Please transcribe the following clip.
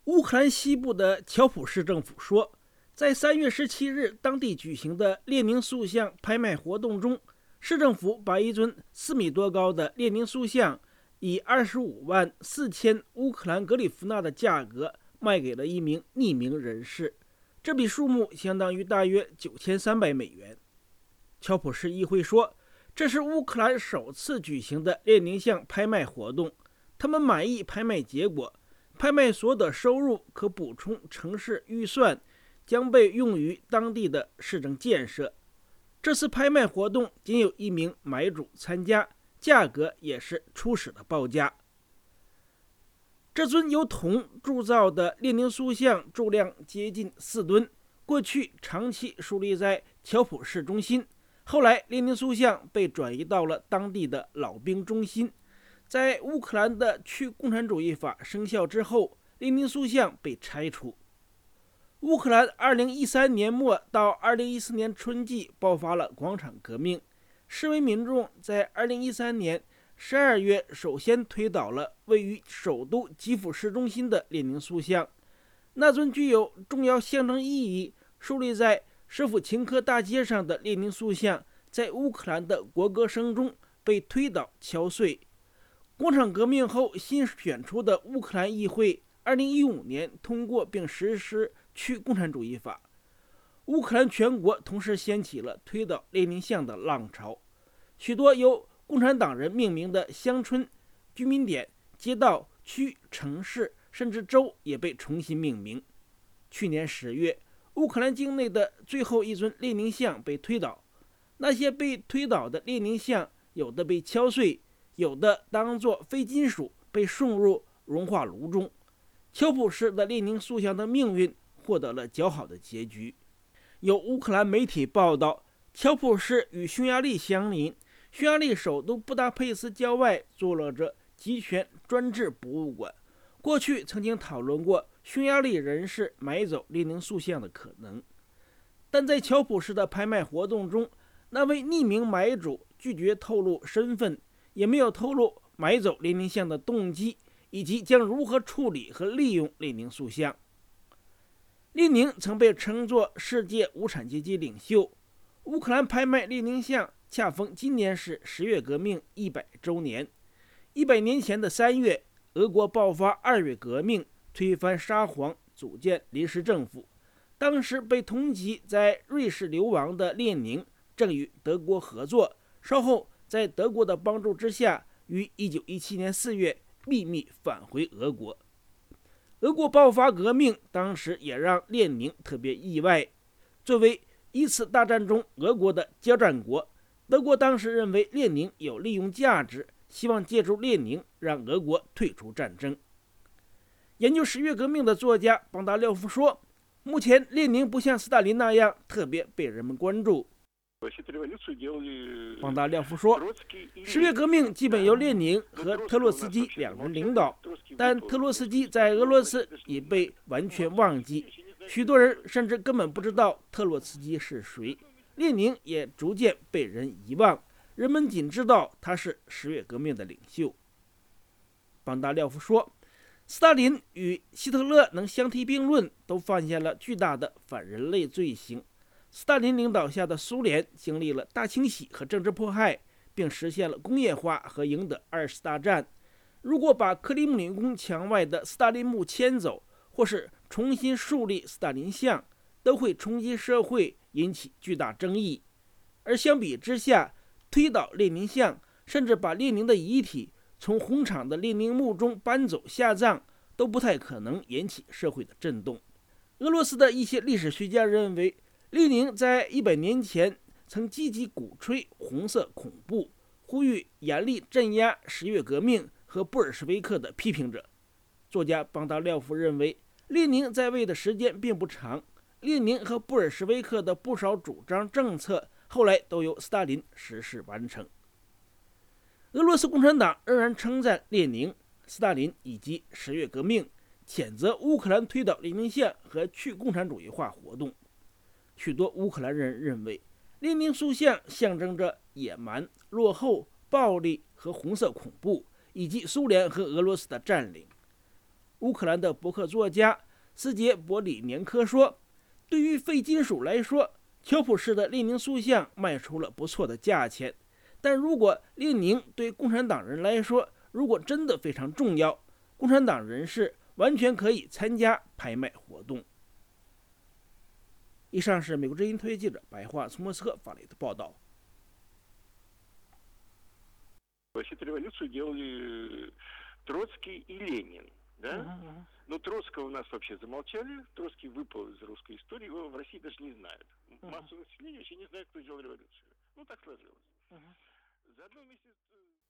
乌克兰西部的乔普市政府说，在3月17日当地举行的列宁塑像拍卖活动中，市政府把一尊4米多高的列宁塑像以25.4万乌克兰格里夫纳的价格卖给了一名匿名人士，这笔数目相当于大约$9300。乔普市议会说，这是乌克兰首次举行的列宁像拍卖活动，他们满意拍卖结果，拍卖所得收入可补充城市预算，将被用于当地的市政建设。这次拍卖活动仅有1名买主参加，价格也是初始的报价。这尊由铜铸造的列宁塑像重量接近4吨，过去长期树立在乔普市中心，后来列宁塑像被转移到了当地的老兵中心。在乌克兰的去共产主义法生效之后，列宁塑像被拆除。乌克兰2013年末到2014年春季爆发了广场革命，示威民众在2013年12月首先推倒了位于首都基辅市中心的列宁塑像。那尊具有重要象征意义、树立在舍甫琴科大街上的列宁塑像，在乌克兰的国歌声中被推倒敲碎。广场革命后新选出的乌克兰议会2015年通过并实施去共产主义法，乌克兰全国同时掀起了推倒列宁像的浪潮，许多由共产党人命名的乡村、居民点、街道、区、城市甚至州也被重新命名。去年10月，乌克兰境内的最后一尊列宁像被推倒，那些被推倒的列宁像有的被敲碎，有的当作非金属被送入熔化炉中。乔普市的列宁塑像的命运获得了较好的结局。有乌克兰媒体报道，乔普市与匈牙利相邻，匈牙利首都布达佩斯郊外坐落着集权专制博物馆。过去曾经讨论过匈牙利人士买走列宁塑像的可能，但在乔普市的拍卖活动中，那位匿名买主拒绝透露身份，也没有透露买走列宁像的动机，以及将如何处理和利用列宁塑像。列宁曾被称作世界无产阶级领袖。乌克兰拍卖列宁像恰逢今年是10月革命100周年。100年前的3月，俄国爆发2月革命，推翻沙皇，组建临时政府。当时被通缉在瑞士流亡的列宁正与德国合作，稍后在德国的帮助之下，于1917年4月秘密返回俄国。俄国爆发革命，当时也让列宁特别意外。作为一次大战中俄国的交战国，德国当时认为列宁有利用价值，希望借助列宁让俄国退出战争。研究10月革命的作家邦达廖夫说，目前列宁不像斯大林那样特别被人们关注。邦达廖夫说，10月革命基本由列宁和特洛茨基2人领导，但特洛茨基在俄罗斯已被完全忘记，许多人甚至根本不知道特洛茨基是谁。列宁也逐渐被人遗忘，人们仅知道他是10月革命的领袖。邦达廖夫说，斯大林与希特勒能相提并论，都犯下了巨大的反人类罪行。斯大林领导下的苏联经历了大清洗和政治迫害，并实现了工业化和赢得2次大战。如果把克里姆林宫墙外的斯大林墓迁走，或是重新树立斯大林像，都会冲击社会，引起巨大争议。而相比之下，推倒列宁像，甚至把列宁的遗体从红场的列宁墓中搬走下葬，都不太可能引起社会的震动。俄罗斯的一些历史学家认为，列宁在100年前曾积极鼓吹红色恐怖，呼吁严厉镇压10月革命和布尔什维克的批评者。作家邦达廖夫认为，列宁在位的时间并不长，列宁和布尔什维克的不少主张政策后来都由斯大林实施完成。俄罗斯共产党仍然称赞列宁、斯大林以及10月革命，谴责乌克兰推倒列宁像和去共产主义化活动。许多乌克兰人认为，列宁塑像象征着野蛮、落后、暴力和红色恐怖，以及苏联和俄罗斯的占领。 乌克兰的博客作家斯杰伯里年科说，对于废金属来说，乔普式的列宁塑像卖出了不错的价钱，但如果列宁对共产党人来说，如果真的非常重要，共产党人士完全可以参加拍卖活动。以上是美国之音特约记者白桦从莫斯科发来的报道。 Вообще-то революцию делали Троцкий и Ленин, да? Но Троцкого у нас вообще замолчали, Троцкий выпал из русской истории, его в России даже не знают. Массовое население вообще не знает, кто сделал революцию. Ну, так сложилось. Заодно вместе